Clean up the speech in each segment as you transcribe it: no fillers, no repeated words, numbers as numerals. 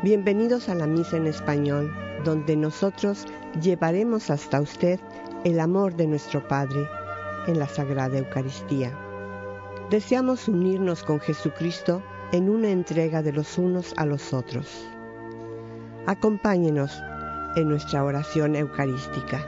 Bienvenidos a la Misa en Español, donde nosotros llevaremos hasta usted el amor de nuestro Padre en la Sagrada Eucaristía. Deseamos unirnos con Jesucristo en una entrega de los unos a los otros. Acompáñenos en nuestra oración eucarística.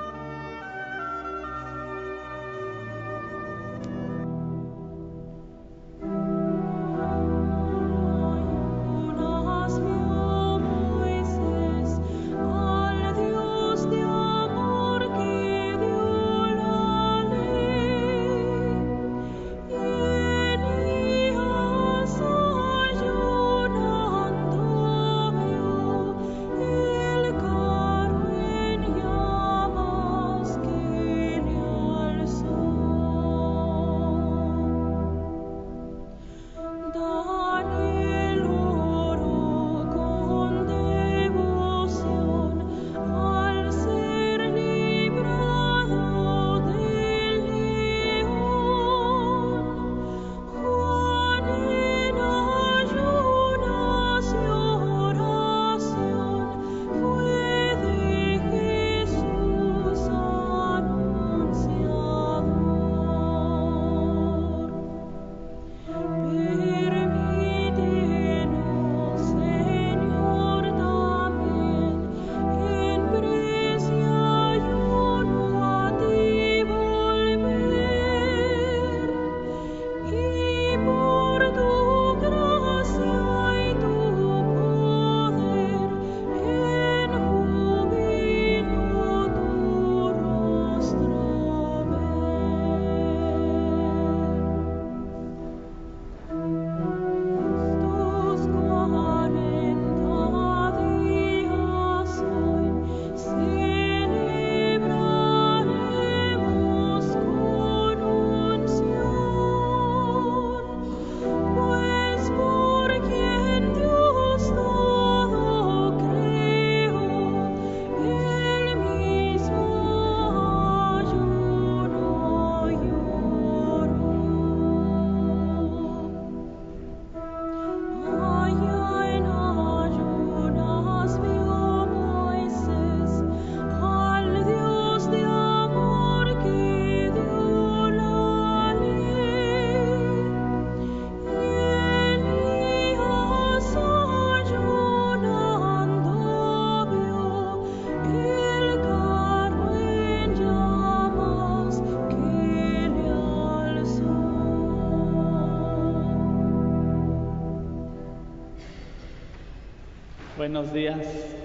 Buenos días.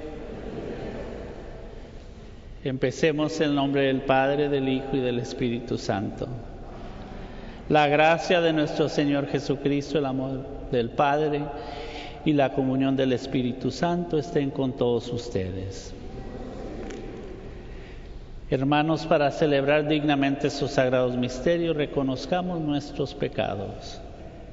Empecemos en el nombre del Padre, del Hijo y del Espíritu Santo. La gracia de nuestro Señor Jesucristo, el amor del Padre y la comunión del Espíritu Santo estén con todos ustedes. Hermanos, para celebrar dignamente estos sagrados misterios, reconozcamos nuestros pecados.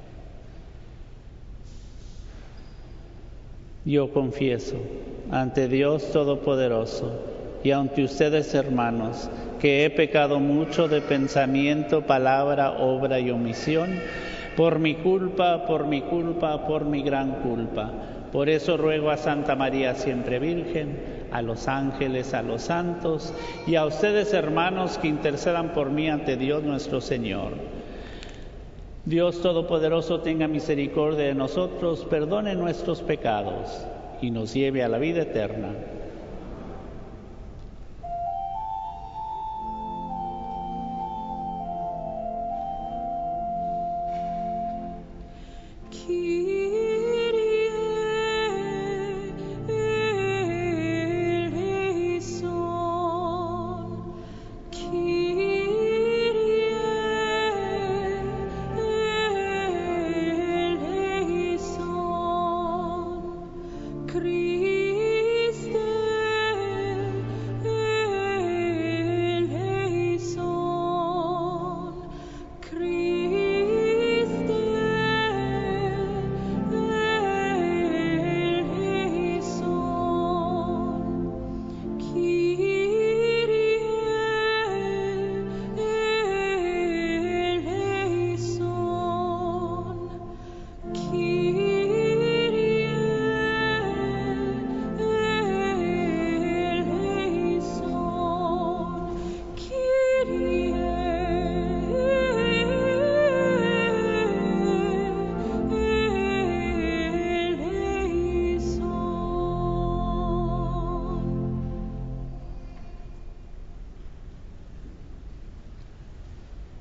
Yo confieso ante Dios Todopoderoso y ante ustedes, hermanos, que he pecado mucho de pensamiento, palabra, obra y omisión, por mi culpa, por mi gran culpa. Por eso ruego a Santa María siempre Virgen, a los ángeles, a los santos y a ustedes, hermanos, que intercedan por mí ante Dios nuestro Señor. Dios Todopoderoso tenga misericordia de nosotros, perdone nuestros pecados y nos lleve a la vida eterna.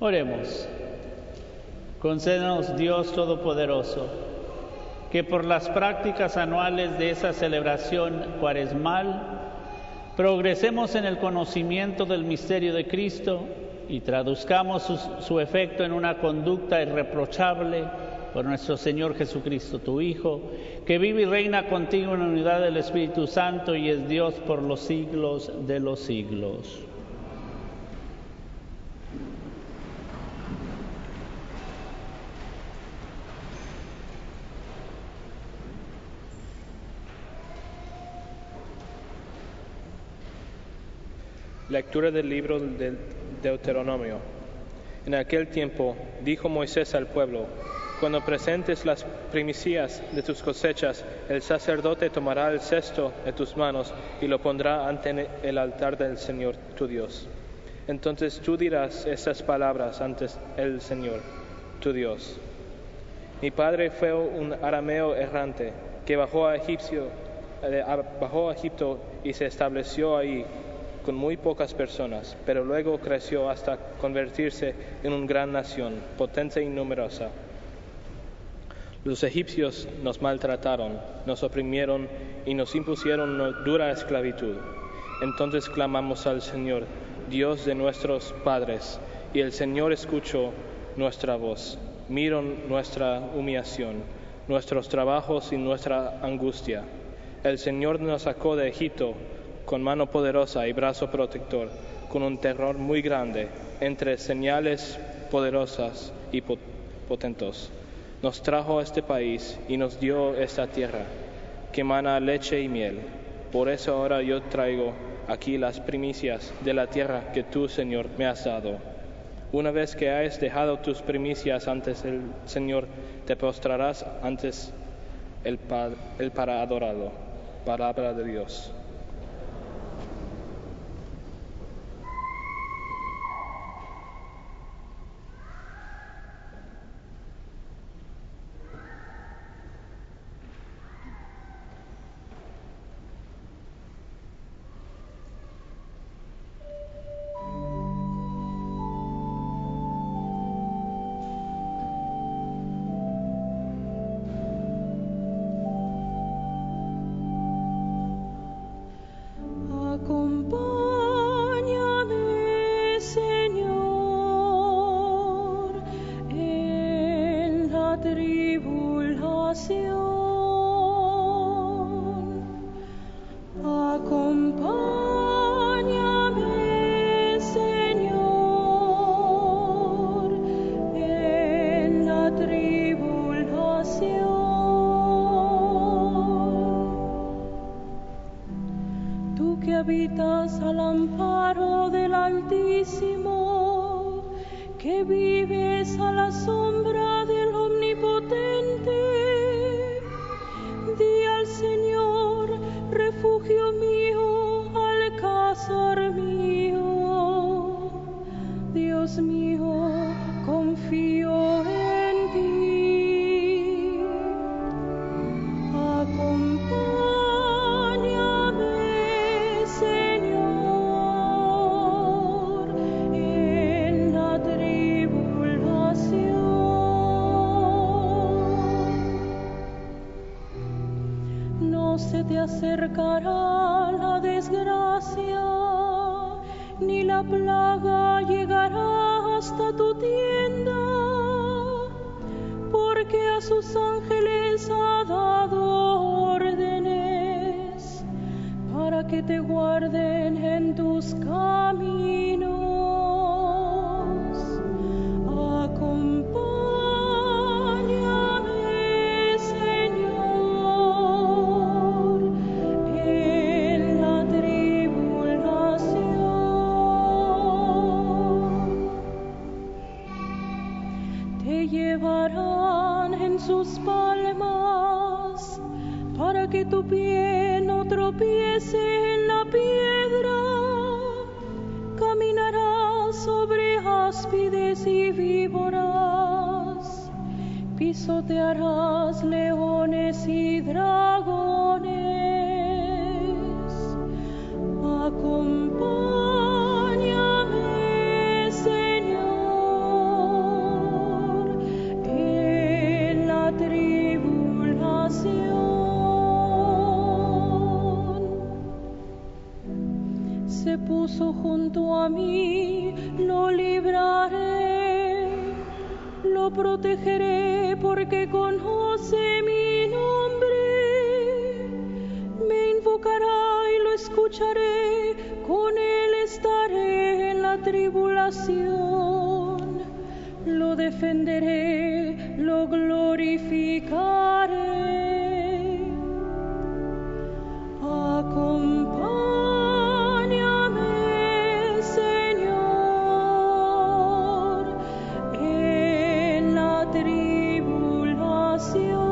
Oremos. Concédenos, Dios Todopoderoso, que por las prácticas anuales de esa celebración cuaresmal progresemos en el conocimiento del misterio de Cristo y traduzcamos su efecto en una conducta irreprochable por nuestro Señor Jesucristo, tu Hijo, que vive y reina contigo en la unidad del Espíritu Santo y es Dios por los siglos de los siglos. Lectura del libro del Deuteronomio. En aquel tiempo dijo Moisés al pueblo: cuando presentes las primicias de tus cosechas, el sacerdote tomará el cesto de tus manos y lo pondrá ante el altar del Señor tu Dios. Entonces tú dirás estas palabras ante el Señor tu Dios. Mi padre fue un arameo errante que bajó a Egipto y se estableció ahí con muy pocas personas, pero luego creció hasta convertirse en una gran nación, potente y numerosa. Los egipcios nos maltrataron, nos oprimieron y nos impusieron una dura esclavitud. Entonces clamamos al Señor, Dios de nuestros padres, y el Señor escuchó nuestra voz. Miró nuestra humillación, nuestros trabajos y nuestra angustia. El Señor nos sacó de Egipto con mano poderosa y brazo protector, con un terror muy grande, entre señales poderosas y potentos. Nos trajo a este país y nos dio esta tierra, que mana leche y miel. Por eso ahora yo traigo aquí las primicias de la tierra que tú, Señor, me has dado. Una vez que hayas dejado tus primicias antes el Señor, te postrarás antes el para adorarlo. Palabra de Dios. Acompáñame, Señor, en la tribulación. Acompáñame, Señor, en la tribulación. Tú que habitas al amparo del Altísimo, que vives a la sombra del Omnipotente, di al Señor, refugio mío, alcázar mío. Dios mío, confío en ti. Acompáñame, Señor, en la tribulación. No se te acercará la desgracia, ni la plaga llegará hasta tu tienda, porque a sus ángeles ha dado órdenes para que te guarden en tus caminos. Acompáñame, Señor, en la tribulación. Te llevarán en sus palmas para que tu pie no tropiece en la piedra. Caminarás sobre áspides y víboras, pisotearás leones y dragones. Acompáñame, Señor, puso junto a mí, lo libraré, lo protegeré porque conoce mi nombre. Me invocará y lo escucharé, con él estaré en la tribulación. Lo defenderé, lo glorificaré. Acompáñame, Señor, en la tribulación.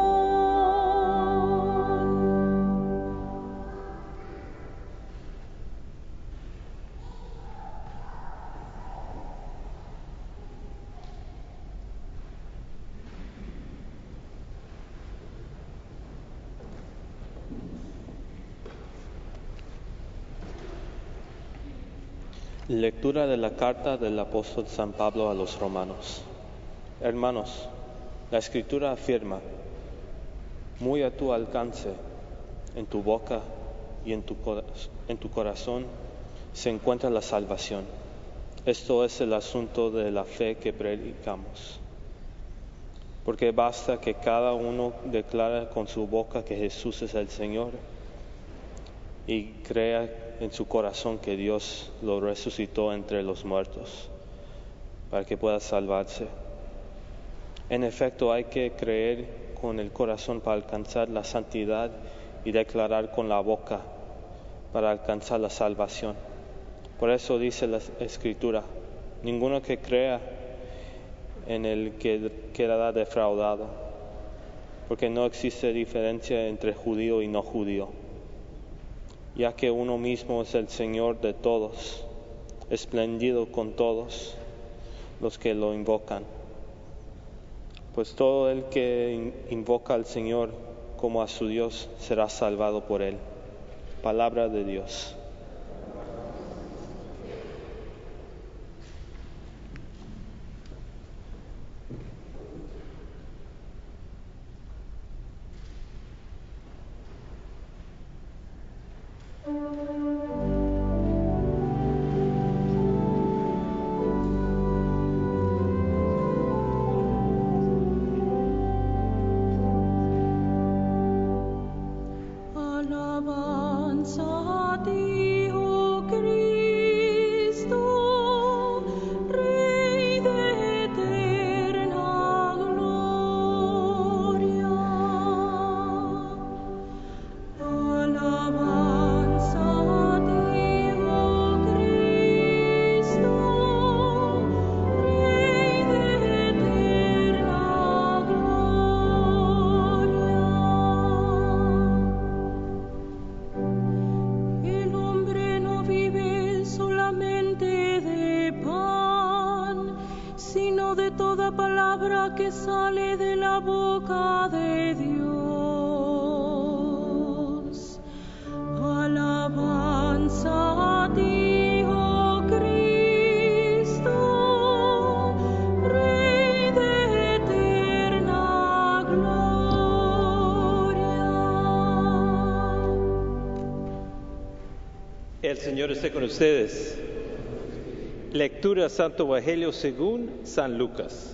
Lectura de la carta del apóstol San Pablo a los romanos. Hermanos, la Escritura afirma: muy a tu alcance, en tu boca y en tu corazón se encuentra la salvación. Esto es el asunto de la fe que predicamos. Porque basta que cada uno declare con su boca que Jesús es el Señor y crea en su corazón que Dios lo resucitó entre los muertos para que pueda salvarse. En efecto, hay que creer con el corazón para alcanzar la santidad y declarar con la boca para alcanzar la salvación. Por eso dice la Escritura: ninguno que crea en el que quedará defraudado, porque no existe diferencia entre judío y no judío, ya que uno mismo es el Señor de todos, espléndido con todos los que lo invocan. Pues todo el que invoca al Señor como a su Dios será salvado por él. Palabra de Dios. Que sale de la boca de Dios. Alabanza a ti, oh Cristo, Rey de eterna gloria. El Señor esté con ustedes. Lectura Santo Evangelio según San Lucas.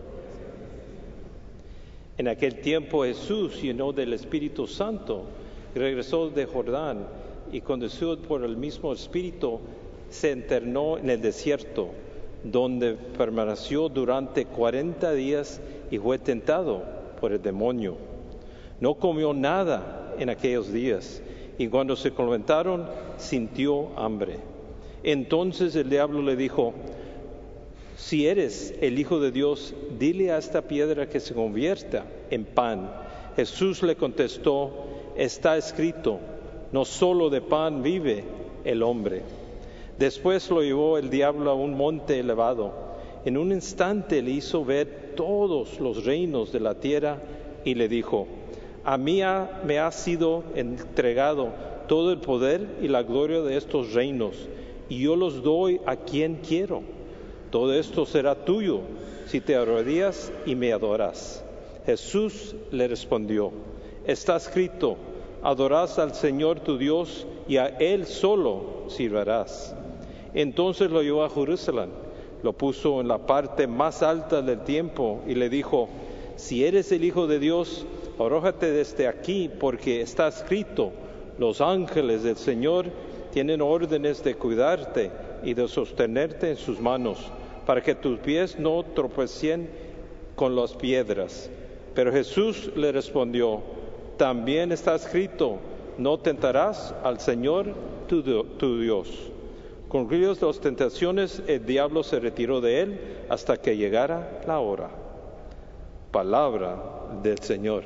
En aquel tiempo Jesús, lleno del Espíritu Santo, regresó de Jordán y, conducido por el mismo Espíritu, se internó en el desierto, donde permaneció durante 40 días y fue tentado por el demonio. No comió nada en aquellos días y cuando se calentaron sintió hambre. Entonces el diablo le dijo: si eres el Hijo de Dios, dile a esta piedra que se convierta en pan. Jesús le contestó: está escrito, no solo de pan vive el hombre. Después lo llevó el diablo a un monte elevado. En un instante le hizo ver todos los reinos de la tierra y le dijo: a mí me ha sido entregado todo el poder y la gloria de estos reinos, y yo los doy a quien quiero. Todo esto será tuyo si te arrodillas y me adoras. Jesús le respondió: está escrito, adorarás al Señor tu Dios y a Él solo sirvarás. Entonces lo llevó a Jerusalén, lo puso en la parte más alta del templo y le dijo: si eres el Hijo de Dios, arrójate desde aquí, porque está escrito: los ángeles del Señor tienen órdenes de cuidarte y de sostenerte en sus manos, para que tus pies no tropecen con las piedras. Pero Jesús le respondió: también está escrito: no tentarás al Señor tu Dios. Concluidas las tentaciones, el diablo se retiró de él hasta que llegara la hora. Palabra del Señor.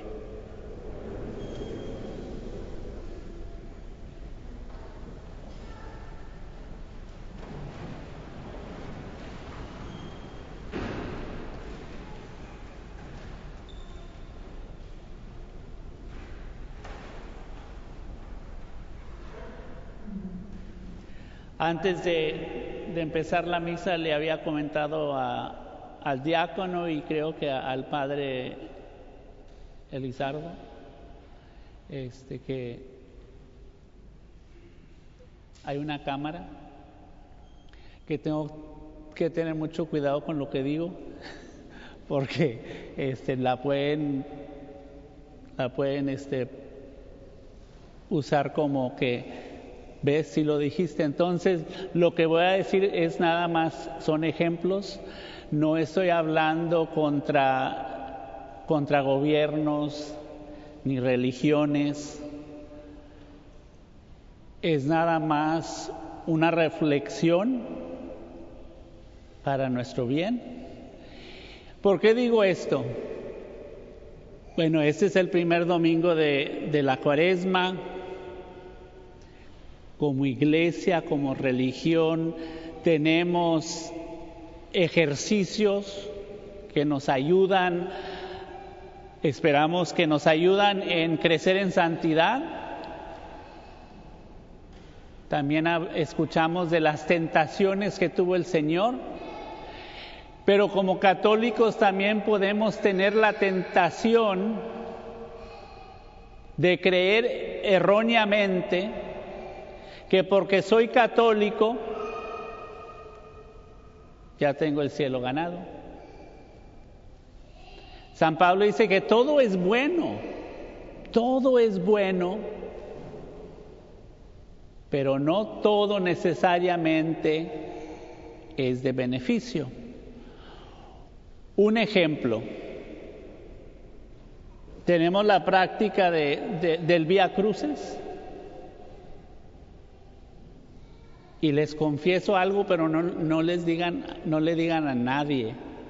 Antes de empezar la misa le había comentado al diácono y creo que al padre Elizardo que hay una cámara, que tengo que tener mucho cuidado con lo que digo, porque la pueden usar como que ¿ves si lo dijiste? Entonces, lo que voy a decir es nada más, son ejemplos. No estoy hablando contra gobiernos ni religiones. Es nada más una reflexión para nuestro bien. ¿Por qué digo esto? Bueno, este es el primer domingo de la Cuaresma. Como iglesia, como religión, tenemos ejercicios que nos ayudan, esperamos que nos ayudan en crecer en santidad. También escuchamos de las tentaciones que tuvo el Señor, pero como católicos también podemos tener la tentación de creer erróneamente que porque soy católico ya tengo el cielo ganado. San Pablo dice que todo es bueno, pero no todo necesariamente es de beneficio. Un ejemplo, tenemos la práctica del Vía Cruces. Y les confieso algo, pero no le digan a nadie.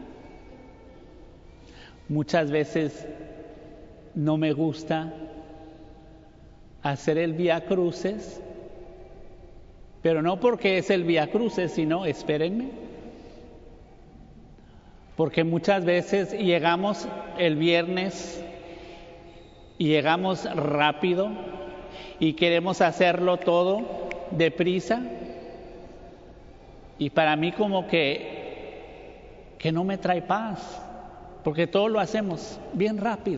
Muchas veces no me gusta hacer el Vía Cruces, pero no porque es el Vía Cruces, sino, espérenme, porque muchas veces llegamos el viernes y llegamos rápido y queremos hacerlo todo deprisa. Y para mí como que no me trae paz, porque todo lo hacemos bien rápido.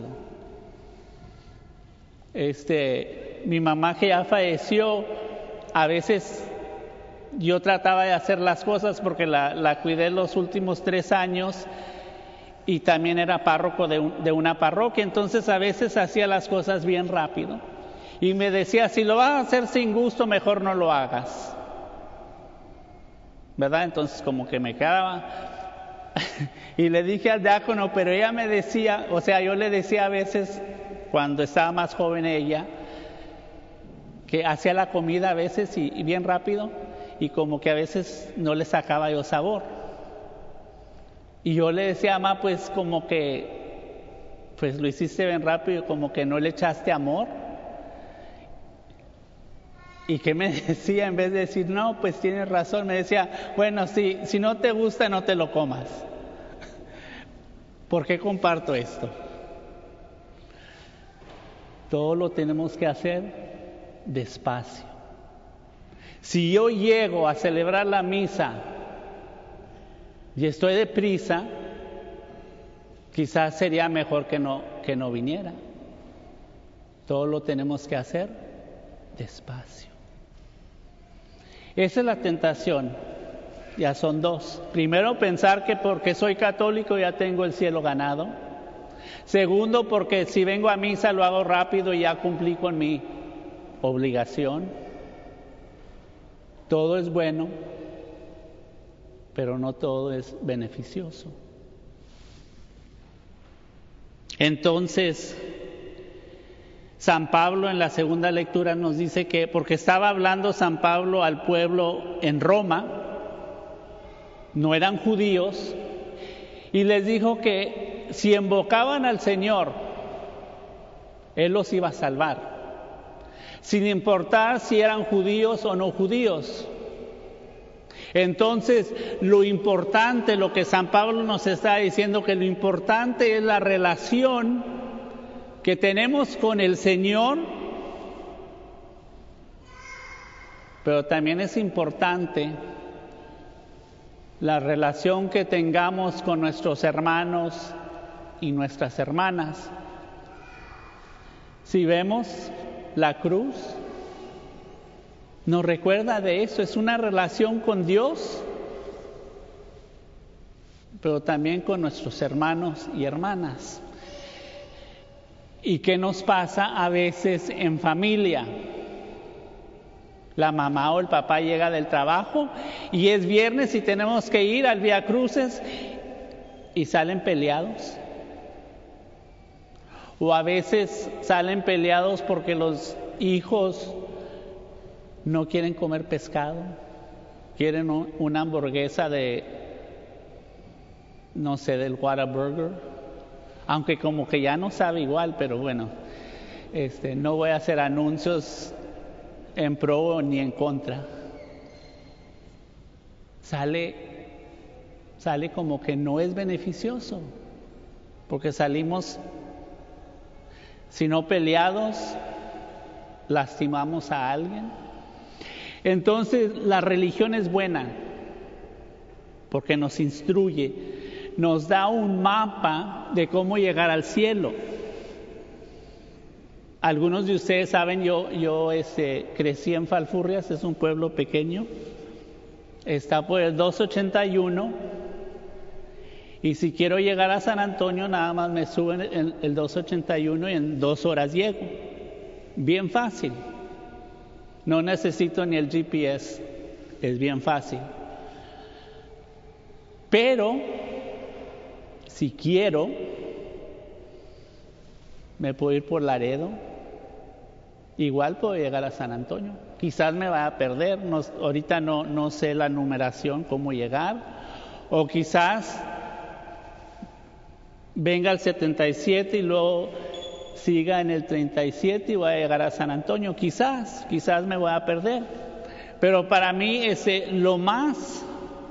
Mi mamá, que ya falleció, a veces yo trataba de hacer las cosas porque la cuidé los últimos 3 años y también era párroco de una parroquia, entonces a veces hacía las cosas bien rápido y me decía: si lo vas a hacer sin gusto, mejor no lo hagas, ¿verdad? Entonces como que me quedaba y le dije al diácono, pero ella me decía, o sea, yo le decía a veces cuando estaba más joven ella, que hacía la comida a veces y bien rápido y como que a veces no le sacaba yo sabor. Y yo le decía: mamá, pues como que pues lo hiciste bien rápido, como que no le echaste amor. ¿Y qué me decía? En vez de decir, no, pues tienes razón, me decía: bueno, si no te gusta, no te lo comas. ¿Por qué comparto esto? Todo lo tenemos que hacer despacio. Si yo llego a celebrar la misa y estoy deprisa, quizás sería mejor que no viniera. Todo lo tenemos que hacer despacio. Esa es la tentación. Ya son dos. Primero, pensar que porque soy católico ya tengo el cielo ganado. Segundo, porque si vengo a misa lo hago rápido y ya cumplí con mi obligación. Todo es bueno, pero no todo es beneficioso. Entonces, San Pablo en la segunda lectura nos dice que, porque estaba hablando San Pablo al pueblo en Roma, no eran judíos, y les dijo que si invocaban al Señor, Él los iba a salvar, sin importar si eran judíos o no judíos. Entonces, lo importante, lo que San Pablo nos está diciendo, que lo importante es la relación que tenemos con el Señor, pero también es importante la relación que tengamos con nuestros hermanos y nuestras hermanas. Si vemos la cruz, nos recuerda de eso, es una relación con Dios, pero también con nuestros hermanos y hermanas. ¿Y qué nos pasa a veces en familia? La mamá o el papá llega del trabajo y es viernes y tenemos que ir al Vía Cruces y salen peleados. O a veces salen peleados porque los hijos no quieren comer pescado, quieren una hamburguesa de, no sé, del Whataburger, aunque como que ya no sabe igual, pero bueno, no voy a hacer anuncios en pro ni en contra. Sale como que no es beneficioso, porque salimos, si no peleados, lastimamos a alguien. Entonces la religión es buena porque nos instruye, nos da un mapa de cómo llegar al cielo. Algunos de ustedes saben, yo crecí en Falfurrias, es un pueblo pequeño, está por el 281, y si quiero llegar a San Antonio nada más me subo en el 281 y en 2 horas llego, bien fácil. No necesito ni el GPS, es bien fácil. Pero, si quiero, me puedo ir por Laredo, igual puedo llegar a San Antonio. Quizás me vaya a perder, ahorita no sé la numeración, cómo llegar, o quizás venga al 77 y luego siga en el 37 y voy a llegar a San Antonio. Quizás me voy a perder, pero para mí lo más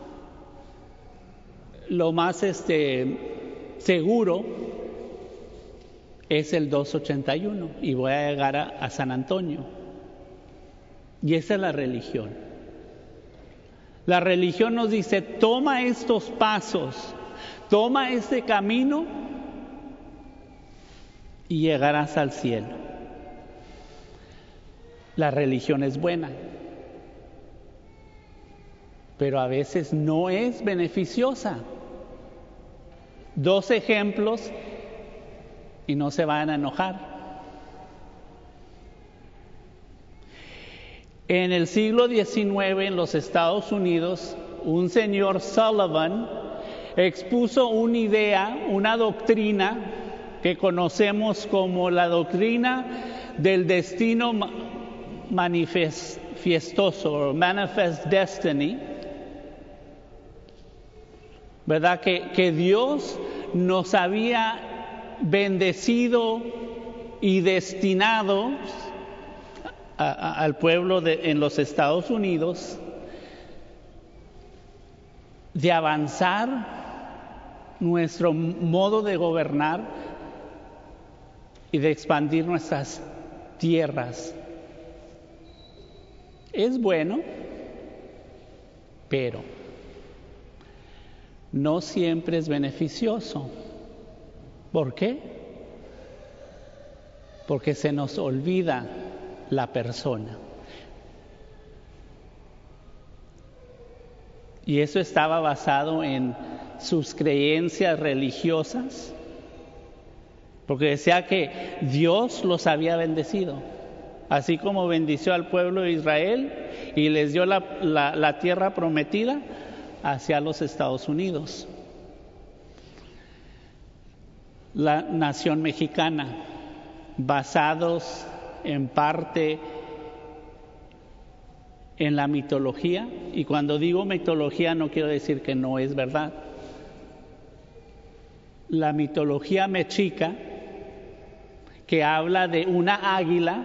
seguro es el 281 y voy a llegar a San Antonio. Y esa es la religión. La religión nos dice: toma estos pasos, toma este camino y llegarás al cielo. La religión es buena, pero a veces no es beneficiosa. 2 ejemplos y no se van a enojar. En el siglo XIX, en los Estados Unidos, un señor Sullivan expuso una idea, una doctrina que conocemos como la doctrina del destino manifiestoso, o manifest destiny, ¿verdad? Que Dios nos había bendecido y destinado al pueblo en los Estados Unidos de avanzar nuestro modo de gobernar y de expandir nuestras tierras. Es bueno, pero no siempre es beneficioso. ¿Por qué? porque se nos olvida la persona. Y eso estaba basado en sus creencias religiosas, porque decía que Dios los había bendecido, así como bendició al pueblo de Israel y les dio la tierra prometida hacia los Estados Unidos. La nación mexicana, basados en parte en la mitología, y cuando digo mitología no quiero decir que no es verdad. La mitología mexica, que habla de una águila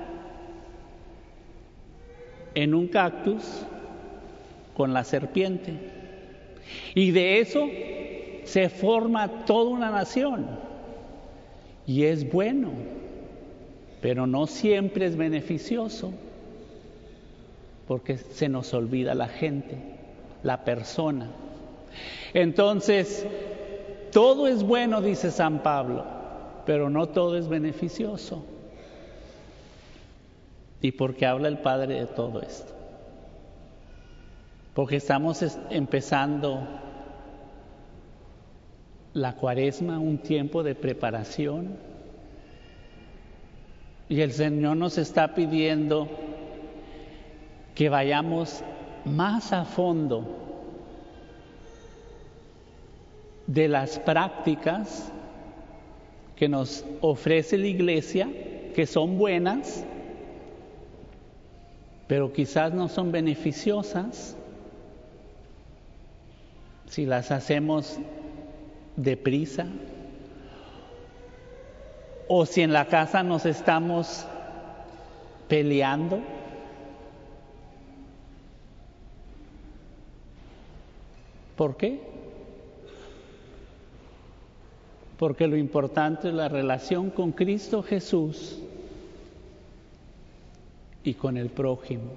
en un cactus con la serpiente, y de eso se forma toda una nación, y es bueno, pero no siempre es beneficioso, porque se nos olvida la gente, la persona. Entonces, todo es bueno, dice San Pablo, pero no todo es beneficioso. ¿Y por qué habla el Padre de todo esto? Porque estamos empezando la Cuaresma, un tiempo de preparación, y el Señor nos está pidiendo que vayamos más a fondo de las prácticas que nos ofrece la Iglesia, que son buenas, pero quizás no son beneficiosas si las hacemos deprisa, o si en la casa nos estamos peleando. ¿Por qué? Porque lo importante es la relación con Cristo Jesús y con el prójimo.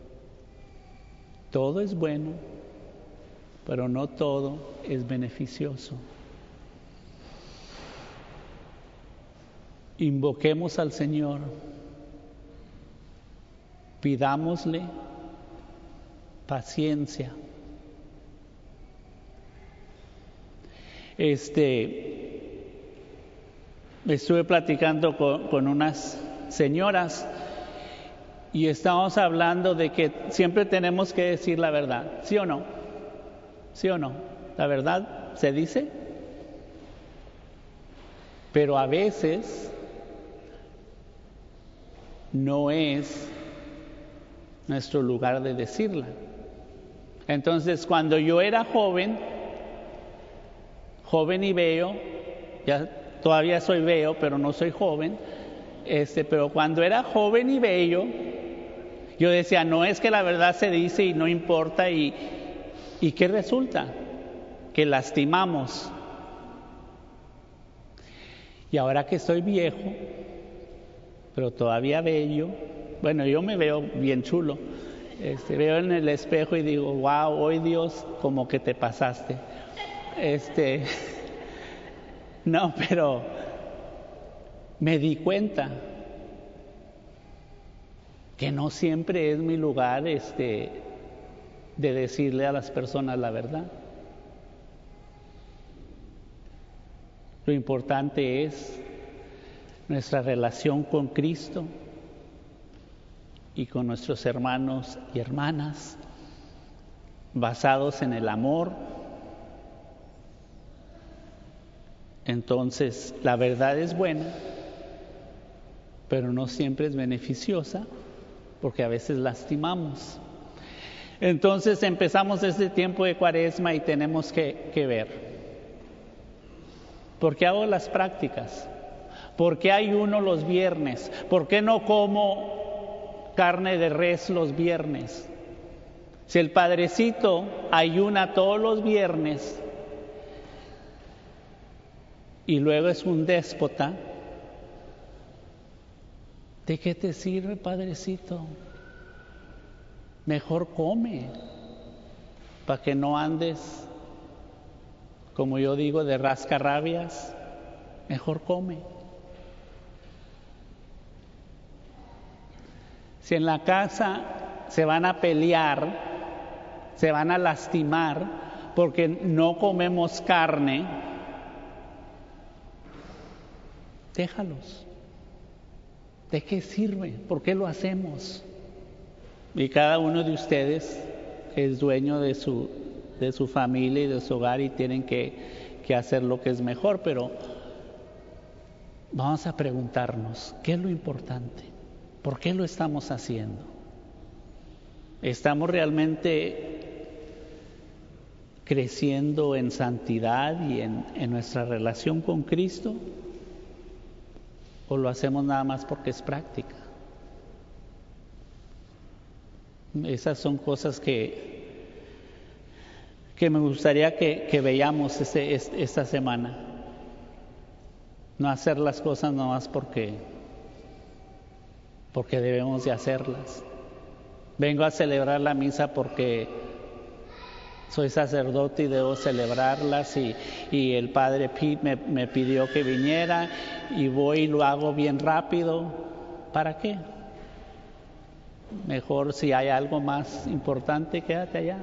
Todo es bueno, pero no todo es beneficioso. Invoquemos al Señor, pidámosle paciencia. Estuve platicando con unas señoras y estábamos hablando de que siempre tenemos que decir la verdad, ¿sí o no? ¿Sí o no? La verdad se dice, pero a veces no es nuestro lugar de decirla. Entonces, cuando yo era joven y bello, ya todavía soy bello, pero no soy joven, pero cuando era joven y bello, yo decía, no, es que la verdad se dice y no importa, y ¿qué resulta? Que lastimamos. Y ahora que estoy viejo, pero todavía bello, bueno, yo me veo bien chulo, veo en el espejo y digo, wow, hoy Dios como que te pasaste. No, pero me di cuenta que no siempre es mi lugar de decirle a las personas la verdad. Lo importante es nuestra relación con Cristo y con nuestros hermanos y hermanas, basados en el amor. Entonces, la verdad es buena, pero no siempre es beneficiosa, porque a veces lastimamos. Entonces empezamos este tiempo de Cuaresma y tenemos que ver. ¿Por qué hago las prácticas? ¿Por qué ayuno los viernes? ¿Por qué no como carne de res los viernes? Si el Padrecito ayuna todos los viernes y luego es un déspota, ¿de qué te sirve, Padrecito? Mejor come, para que no andes, como yo digo, de rascarrabias. Mejor come. Si en la casa se van a pelear, se van a lastimar porque no comemos carne, déjalos. ¿De qué sirve? ¿Por qué lo hacemos? Y cada uno de ustedes es dueño de su familia y de su hogar y tienen que hacer lo que es mejor, pero vamos a preguntarnos, ¿qué es lo importante? ¿Por qué lo estamos haciendo? ¿Estamos realmente creciendo en santidad y en nuestra relación con Cristo? ¿O lo hacemos nada más porque es práctica? Esas son cosas que me gustaría que veamos esta semana. No hacer las cosas nada más porque debemos de hacerlas. Vengo a celebrar la misa porque soy sacerdote y debo celebrarlas y el padre Pete me pidió que viniera y voy y lo hago bien rápido. ¿Para qué? Mejor si hay algo más importante, quédate allá.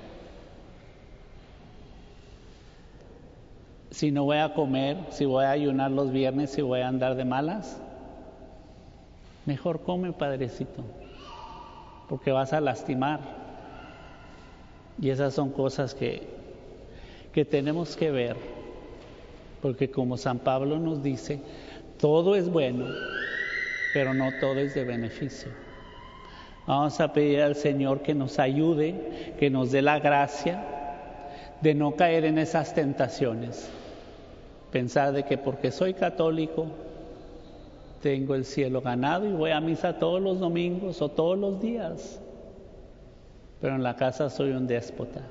Si no voy a comer, si voy a ayunar los viernes, si voy a andar de malas, mejor come, padrecito, porque vas a lastimar. Y esas son cosas que tenemos que ver, porque como San Pablo nos dice, todo es bueno, pero no todo es de beneficio. Vamos a pedir al Señor que nos ayude, que nos dé la gracia de no caer en esas tentaciones. Pensar de que porque soy católico tengo el cielo ganado y voy a misa todos los domingos o todos los días, pero en la casa soy un déspota.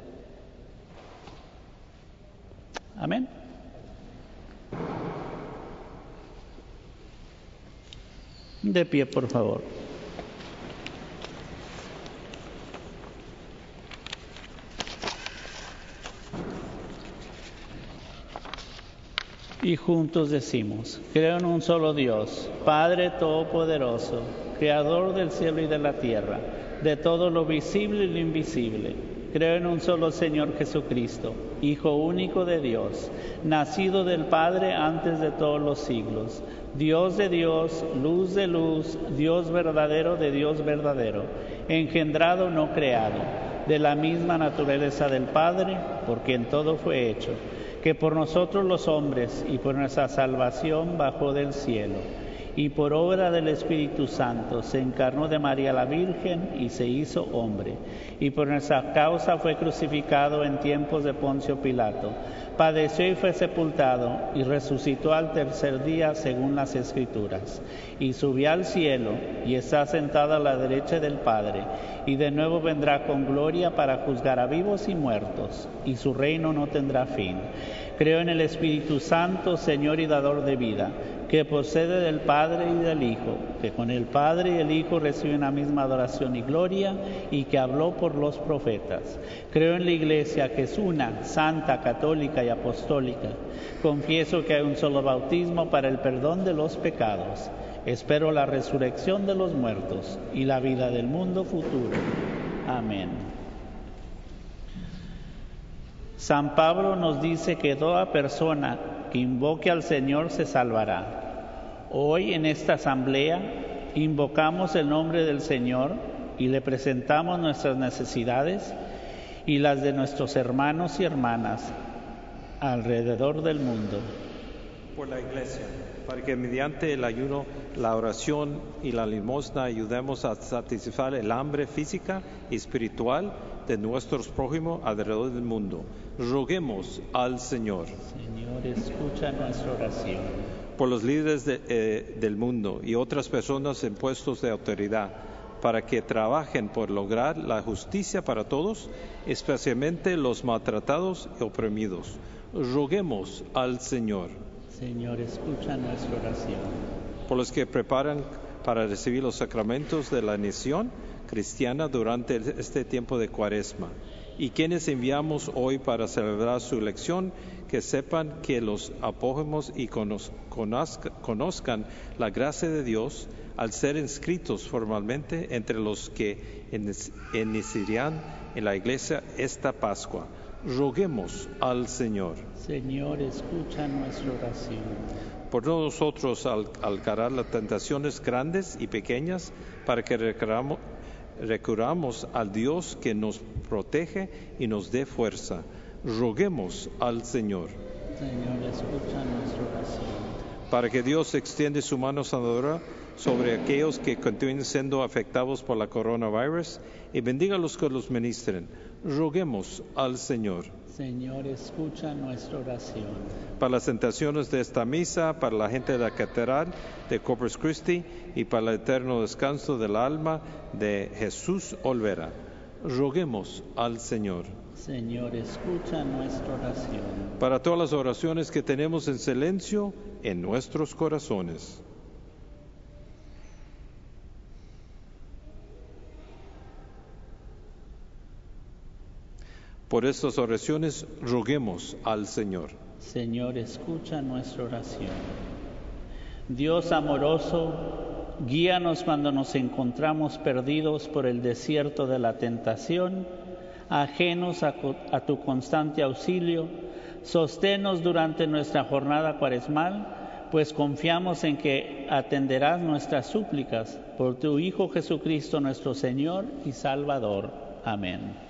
Amén. De pie, por favor. Y juntos decimos, creo en un solo Dios, Padre Todopoderoso, Creador del cielo y de la tierra, de todo lo visible y lo invisible. Creo en un solo Señor Jesucristo, Hijo único de Dios, nacido del Padre antes de todos los siglos, Dios de Dios, luz de luz, Dios verdadero de Dios verdadero, engendrado no creado, de la misma naturaleza del Padre, por quien todo fue hecho, que por nosotros los hombres y por nuestra salvación bajó del cielo, y por obra del Espíritu Santo se encarnó de María la Virgen y se hizo hombre, y por nuestra causa fue crucificado en tiempos de Poncio Pilato, padeció y fue sepultado, y resucitó al tercer día según las Escrituras, y subió al cielo, y está sentado a la derecha del Padre, y de nuevo vendrá con gloria para juzgar a vivos y muertos, y su reino no tendrá fin. Creo en el Espíritu Santo, Señor y dador de vida, que procede del Padre y del Hijo, que con el Padre y el Hijo reciben la misma adoración y gloria, y que habló por los profetas. Creo en la Iglesia, que es una, santa, católica y apostólica. Confieso que hay un solo bautismo para el perdón de los pecados. Espero la resurrección de los muertos y la vida del mundo futuro. Amén. San Pablo nos dice que toda persona que invoque al Señor se salvará. Hoy en esta asamblea invocamos el nombre del Señor y le presentamos nuestras necesidades y las de nuestros hermanos y hermanas alrededor del mundo. Por la Iglesia, para que mediante el ayuno, la oración y la limosna ayudemos a satisfacer el hambre física y espiritual de nuestros prójimos alrededor del mundo. Roguemos al Señor. Señor, escucha nuestra oración. Por los líderes del mundo y otras personas en puestos de autoridad, para que trabajen por lograr la justicia para todos, especialmente los maltratados y oprimidos. Roguemos al Señor. Señor, escucha nuestra oración. Por los que preparan para recibir los sacramentos de la iniciación cristiana durante este tiempo de Cuaresma, y quienes enviamos hoy para celebrar su elección, que sepan que los apógenos y conozcan la gracia de Dios al ser inscritos formalmente entre los que iniciarán en la iglesia esta Pascua. Roguemos al Señor. Señor, escucha nuestra oración. Por nosotros al carar las tentaciones grandes y pequeñas, para que recurramos al Dios que nos protege y nos dé fuerza. Roguemos al Señor. Señor, escucha nuestra oración. Para que Dios extienda su mano sanadora sobre aquellos que continúen siendo afectados por la coronavirus y bendiga a los que los ministren. Roguemos al Señor. Señor, escucha nuestra oración. Para las tentaciones de esta misa, para la gente de la catedral de Corpus Christi y para el eterno descanso del alma de Jesús Olvera. Roguemos al Señor. Señor, escucha nuestra oración. Para todas las oraciones que tenemos en silencio en nuestros corazones. Por estas oraciones roguemos al Señor. Señor, escucha nuestra oración. Dios amoroso, guíanos cuando nos encontramos perdidos por el desierto de la tentación, ajenos a tu constante auxilio. Sosténnos durante nuestra jornada cuaresmal, pues confiamos en que atenderás nuestras súplicas por tu Hijo Jesucristo nuestro Señor y Salvador. Amén.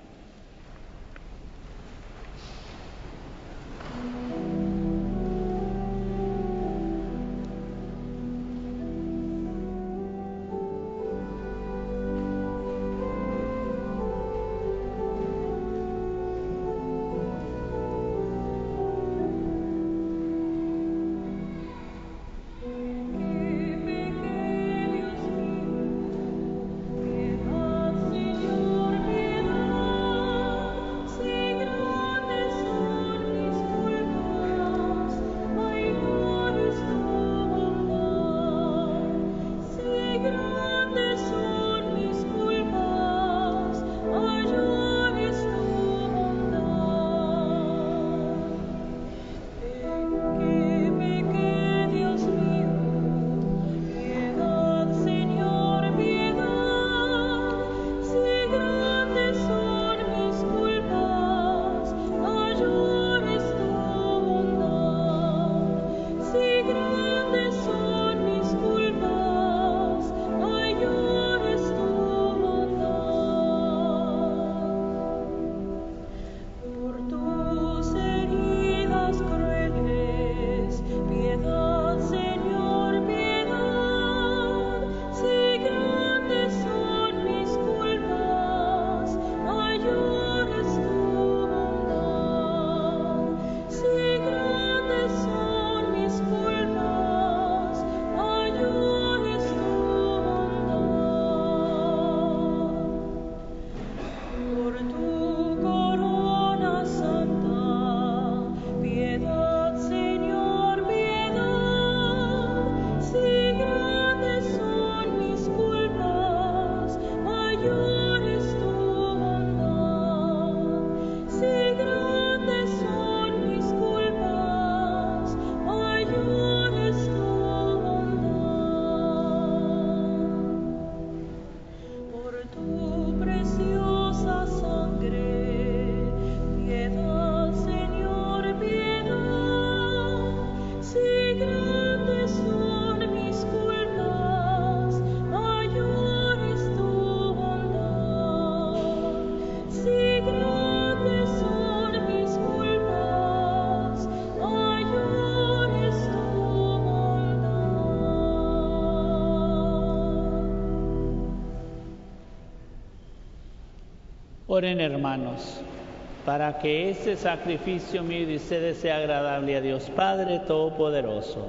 Oren, hermanos, para que este sacrificio mío y de ustedes sea agradable a Dios Padre Todopoderoso.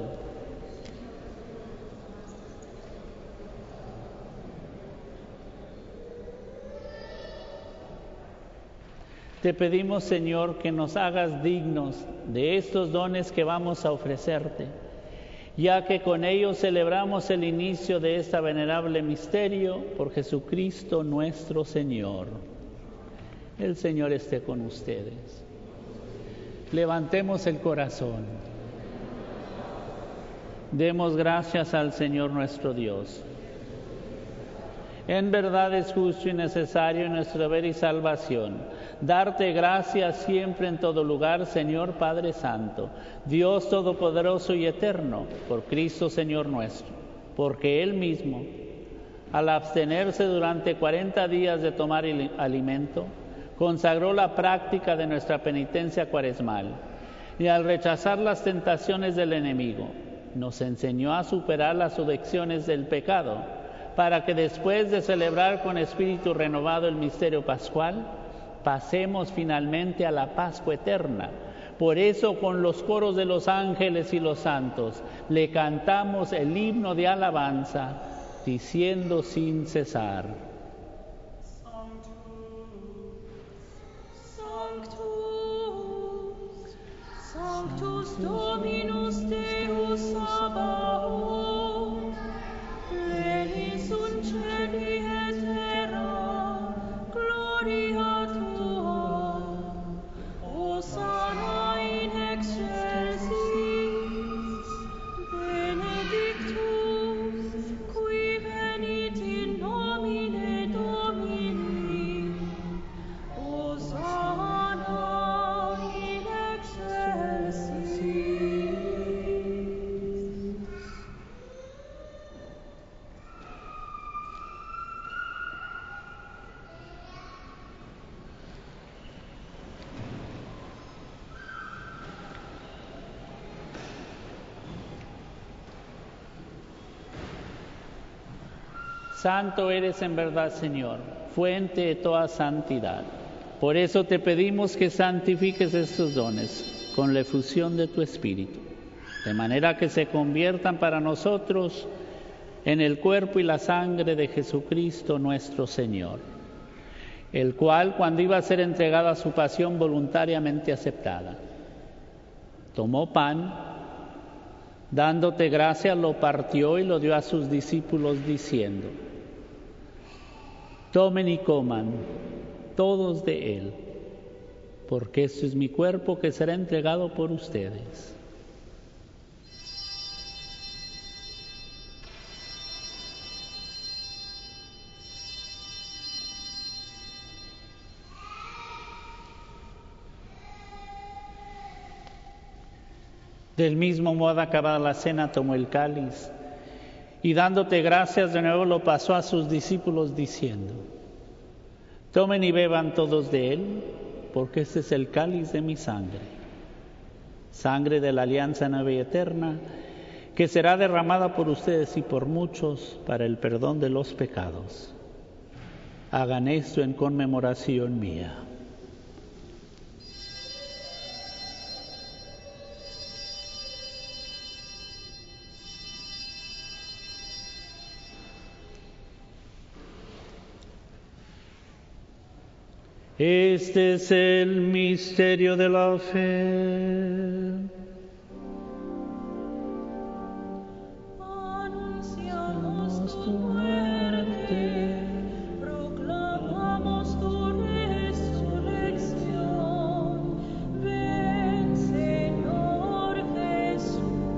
Te pedimos, Señor, que nos hagas dignos de estos dones que vamos a ofrecerte, ya que con ellos celebramos el inicio de este venerable misterio por Jesucristo nuestro Señor. El Señor esté con ustedes. Levantemos el corazón. Demos gracias al Señor nuestro Dios. En verdad es justo y necesario en nuestro deber y salvación darte gracias siempre en todo lugar, Señor Padre Santo, Dios Todopoderoso y Eterno, por Cristo Señor nuestro, porque Él mismo, al abstenerse durante 40 días de tomar alimento, consagró la práctica de nuestra penitencia cuaresmal y al rechazar las tentaciones del enemigo, nos enseñó a superar las seducciones del pecado, para que después de celebrar con espíritu renovado el misterio pascual, pasemos finalmente a la Pascua eterna. Por eso, con los coros de los ángeles y los santos, le cantamos el himno de alabanza, diciendo sin cesar: Sanctus Dominus Deus Sabaoth, pleni sunt caeli et terra, gloria tua, Hosanna in excelsis, benedictus, qui venit in nomine Domini, Hosanna in excelsis. Santo eres en verdad, Señor, fuente de toda santidad. Por eso te pedimos que santifiques estos dones con la efusión de tu Espíritu, de manera que se conviertan para nosotros en el cuerpo y la sangre de Jesucristo nuestro Señor, el cual, cuando iba a ser entregado a su pasión voluntariamente aceptada, tomó pan, dándote gracias, lo partió y lo dio a sus discípulos diciendo: tomen y coman todos de él, porque este es mi cuerpo que será entregado por ustedes. Del mismo modo, acabada la cena, tomó el cáliz y dándote gracias de nuevo lo pasó a sus discípulos diciendo: tomen y beban todos de él, porque este es el cáliz de mi sangre, sangre de la alianza nueva y eterna, que será derramada por ustedes y por muchos para el perdón de los pecados. Hagan esto en conmemoración mía. Este es el misterio de la fe. Anunciamos tu muerte, proclamamos tu resurrección. Ven, Señor Jesús.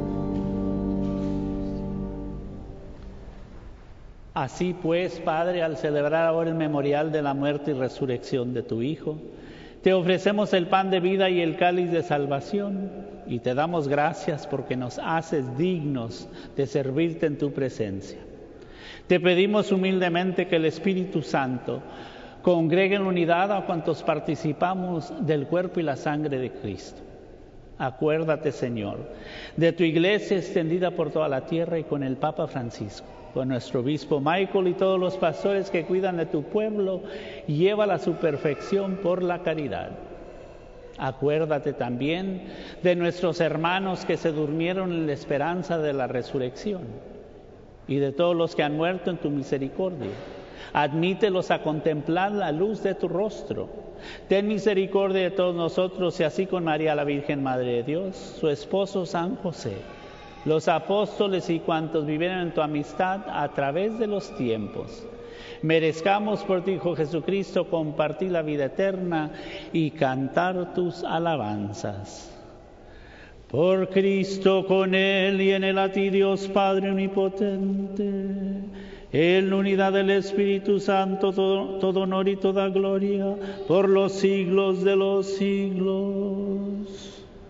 Así pues, Padre, al celebrar ahora el memorial de la muerte y resurrección de tu Hijo, te ofrecemos el pan de vida y el cáliz de salvación, y te damos gracias porque nos haces dignos de servirte en tu presencia. Te pedimos humildemente que el Espíritu Santo congregue en unidad a cuantos participamos del cuerpo y la sangre de Cristo. Acuérdate, Señor, de tu iglesia extendida por toda la tierra y con el Papa Francisco, con nuestro obispo Michael y todos los pastores que cuidan de tu pueblo, llévala a su perfección por la caridad. Acuérdate también de nuestros hermanos que se durmieron en la esperanza de la resurrección y de todos los que han muerto en tu misericordia. Admítelos a contemplar la luz de tu rostro. Ten misericordia de todos nosotros y así con María la Virgen Madre de Dios, su esposo San José, los apóstoles y cuantos vivieron en tu amistad a través de los tiempos, merezcamos por tu Hijo Jesucristo compartir la vida eterna y cantar tus alabanzas. Por Cristo, con Él y en Él a ti, Dios Padre omnipotente, en la unidad del Espíritu Santo, todo honor y toda gloria, por los siglos de los siglos.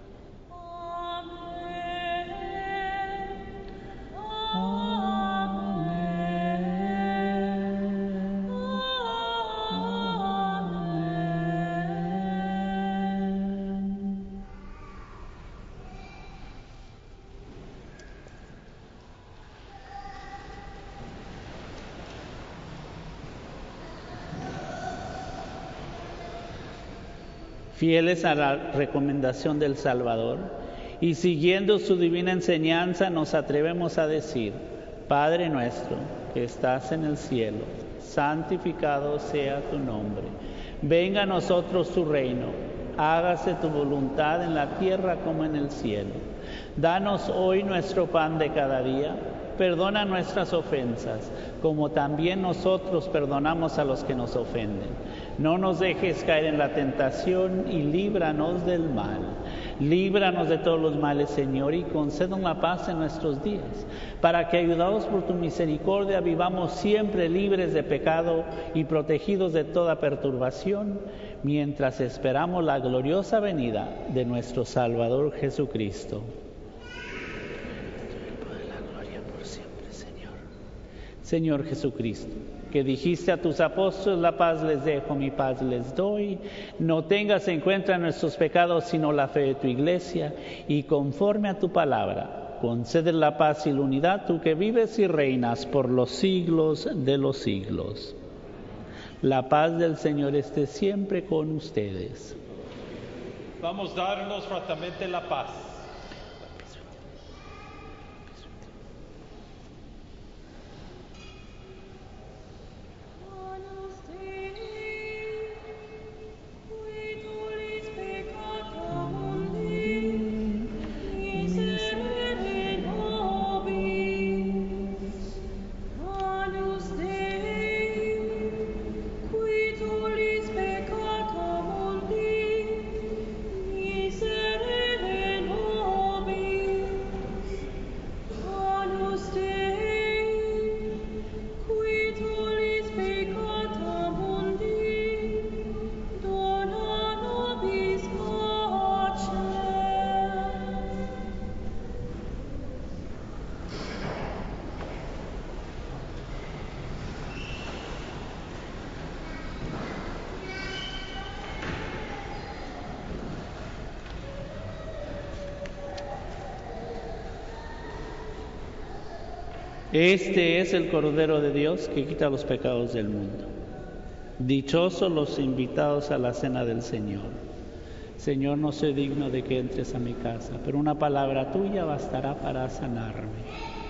Fieles a la recomendación del Salvador y siguiendo su divina enseñanza, nos atrevemos a decir: Padre nuestro que estás en el cielo, santificado sea tu nombre. Venga a nosotros tu reino, hágase tu voluntad en la tierra como en el cielo. Danos hoy nuestro pan de cada día. Perdona nuestras ofensas, como también nosotros perdonamos a los que nos ofenden. No nos dejes caer en la tentación y líbranos del mal. Líbranos de todos los males, Señor, y concédanos la paz en nuestros días, para que, ayudados por tu misericordia, vivamos siempre libres de pecado y protegidos de toda perturbación, mientras esperamos la gloriosa venida de nuestro Salvador Jesucristo. Señor Jesucristo, que dijiste a tus apóstoles: la paz les dejo, mi paz les doy. No tengas en cuenta nuestros pecados, sino la fe de tu Iglesia, y conforme a tu palabra, concede la paz y la unidad, tú que vives y reinas por los siglos de los siglos. La paz del Señor esté siempre con ustedes. Vamos a darnos fraternamente la paz. Este es el Cordero de Dios que quita los pecados del mundo. Dichosos los invitados a la cena del Señor. Señor, no soy digno de que entres a mi casa, pero una palabra tuya bastará para sanarme.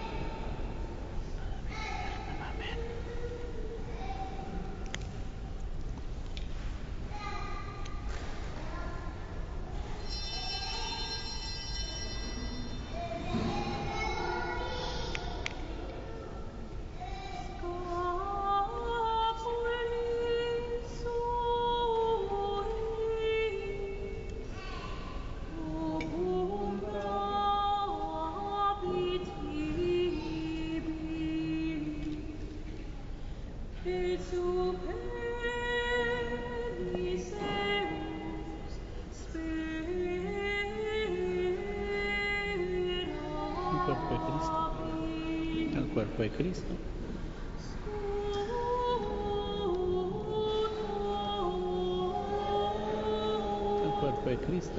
El cuerpo de Cristo. El cuerpo de Cristo.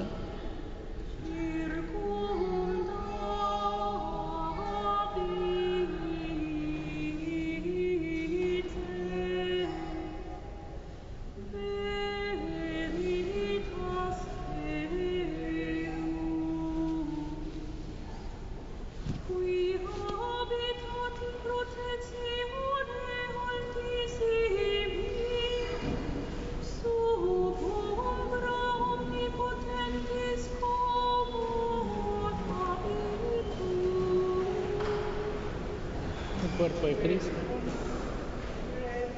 El cuerpo de Cristo.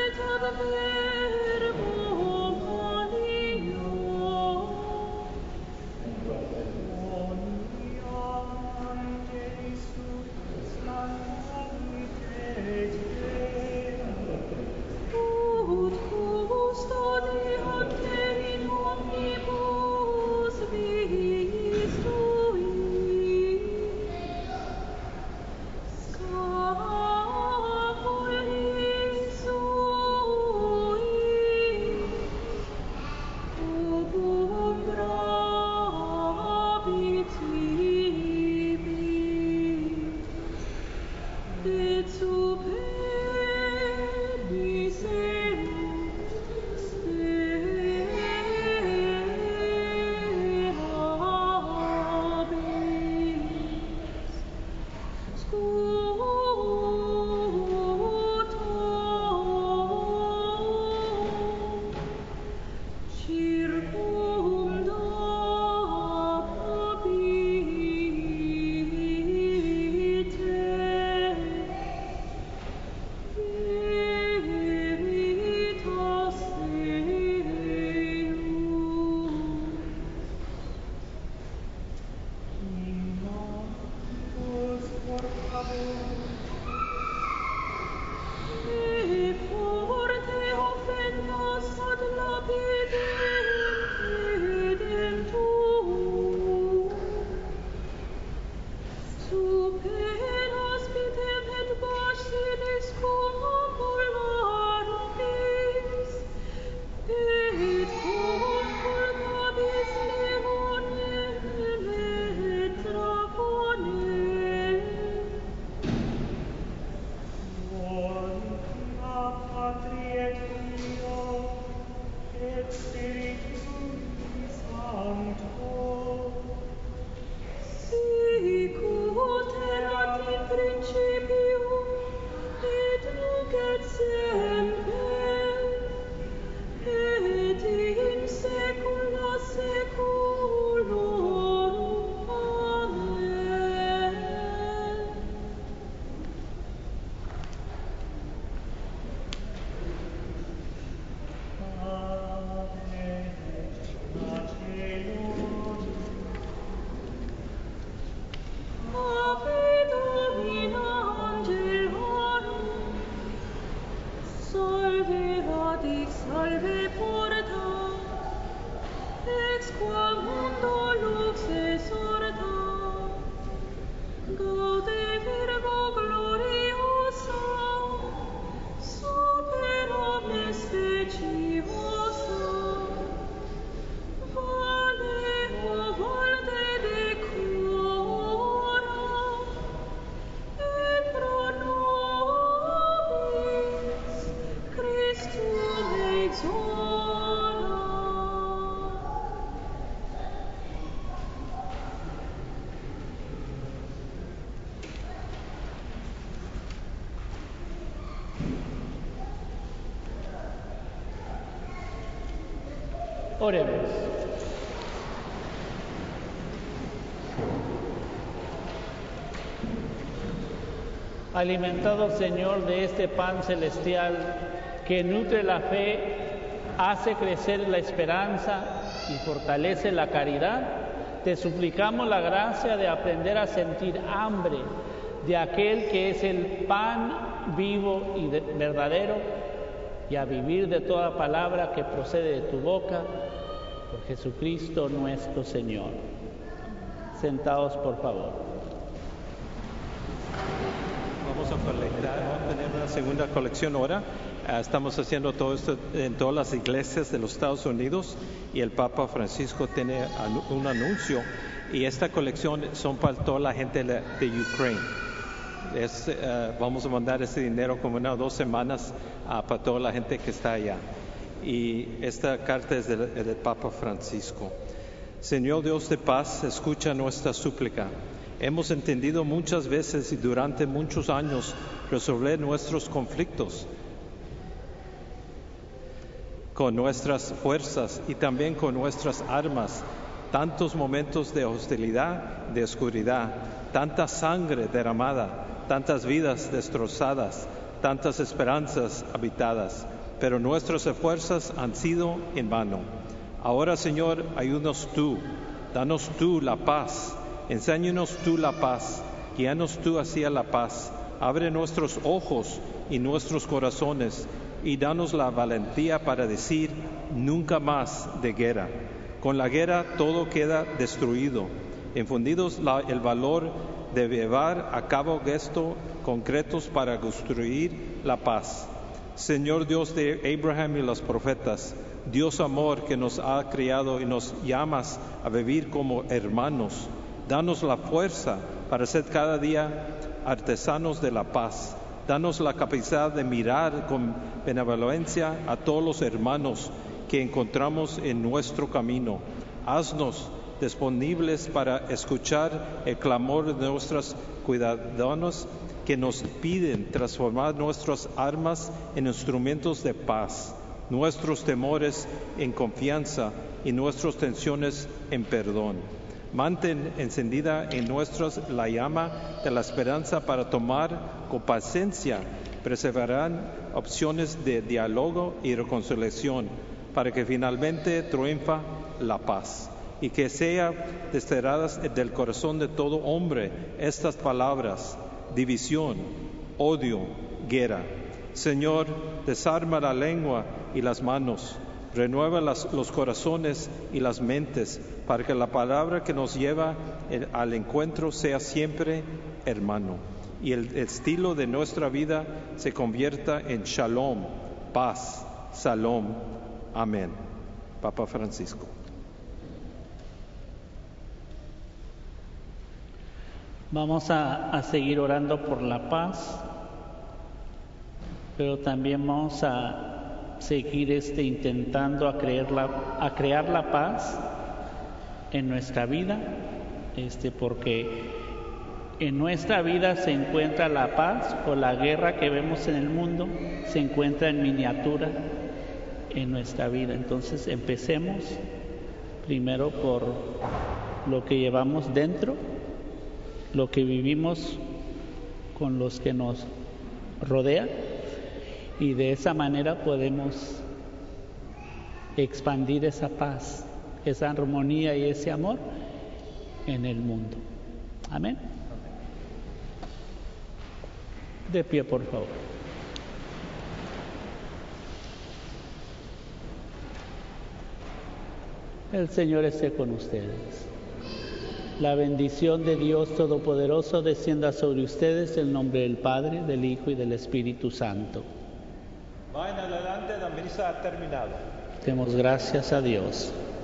Oremos. Alimentados, Señor, de este pan celestial que nutre la fe, hace crecer la esperanza y fortalece la caridad, te suplicamos la gracia de aprender a sentir hambre de aquel que es el pan vivo y verdadero, y a vivir de toda palabra que procede de tu boca, por Jesucristo nuestro Señor. Sentados, por favor. Vamos a colectar, vamos a tener una segunda colección ahora. Estamos haciendo todo esto en todas las iglesias de los Estados Unidos y el Papa Francisco tiene un anuncio, y esta colección son para toda la gente de Ucrania. Vamos a mandar ese dinero como unas 2 semanas para toda la gente que está allá. Y esta carta es del Papa Francisco. Señor Dios de paz, escucha nuestra súplica. Hemos entendido muchas veces y durante muchos años resolver nuestros conflictos con nuestras fuerzas y también con nuestras armas. Tantos momentos de hostilidad, de oscuridad, tanta sangre derramada, tantas vidas destrozadas, tantas esperanzas habitadas. pero nuestros esfuerzos han sido en vano. Ahora, Señor, ayúdanos tú, danos tú la paz, enséñanos tú la paz, guíanos tú hacia la paz, abre nuestros ojos y nuestros corazones y danos la valentía para decir nunca más de guerra. Con la guerra todo queda destruido. Infundidos el valor de llevar a cabo gestos concretos para construir la paz. Señor Dios de Abraham y los profetas, Dios amor que nos ha creado y nos llamas a vivir como hermanos, danos la fuerza para ser cada día artesanos de la paz. Danos la capacidad de mirar con benevolencia a todos los hermanos que encontramos en nuestro camino. Haznos disponibles para escuchar el clamor de nuestros ciudadanos que nos piden transformar nuestras armas en instrumentos de paz, nuestros temores en confianza y nuestras tensiones en perdón. Mantén encendida en nosotros la llama de la esperanza para tomar con paciencia, perseverar opciones de diálogo y reconciliación para que finalmente triunfa la paz. Y que sea desterradas del corazón de todo hombre estas palabras: división, odio, guerra. Señor, desarma la lengua y las manos, renueva los corazones y las mentes, para que la palabra que nos lleva al encuentro sea siempre hermano, y el estilo de nuestra vida se convierta en shalom, paz, salom. Amén. Papa Francisco. Vamos a seguir orando por la paz, pero también vamos a seguir intentando a crear la paz en nuestra vida, porque en nuestra vida se encuentra la paz, o la guerra que vemos en el mundo se encuentra en miniatura en nuestra vida. Entonces empecemos primero por lo que llevamos dentro, lo que vivimos con los que nos rodean, y de esa manera podemos expandir esa paz, esa armonía y ese amor en el mundo. Amén. De pie, por favor. El Señor esté con ustedes. La bendición de Dios Todopoderoso descienda sobre ustedes en nombre del Padre, del Hijo y del Espíritu Santo. Vayan adelante, la misa ha terminado. Demos gracias a Dios.